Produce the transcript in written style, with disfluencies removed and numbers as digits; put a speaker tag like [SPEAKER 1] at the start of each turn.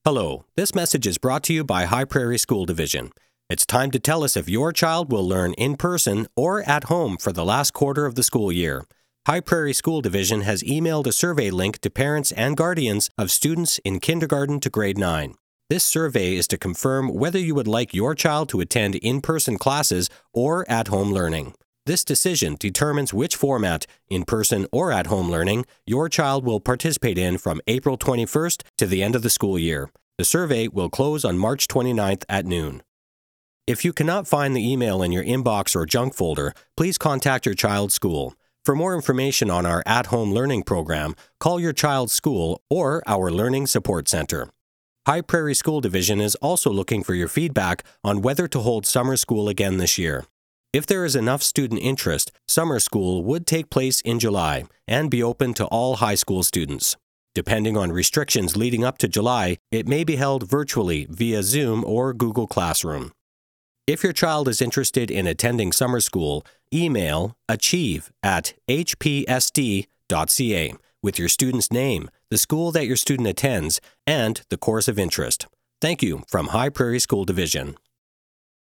[SPEAKER 1] Hello, this message is brought to you by High Prairie School Division. It's time to tell us if your child will learn in person or at home for the last quarter of the school year. High Prairie School Division has emailed a survey link to parents and guardians of students in kindergarten to grade 9. This survey is to confirm whether you would like your child to attend in-person classes or at-home learning. This decision determines which format, in-person or at-home learning, your child will participate in from April 21st to the end of the school year. The survey will close on March 29th at noon. If you cannot find the email in your inbox or junk folder, please contact your child's school. For more information on our at-home learning program, call your child's school or our Learning Support Center. High Prairie School Division is also looking for your feedback on whether to hold summer school again this year. If there is enough student interest, summer school would take place in July and be open to all high school students. Depending on restrictions leading up to July, it may be held virtually via Zoom or Google Classroom. If your child is interested in attending summer school, email achieve@hpsd.ca with your student's name, the school that your student attends, and the course of interest. Thank you from High Prairie School Division.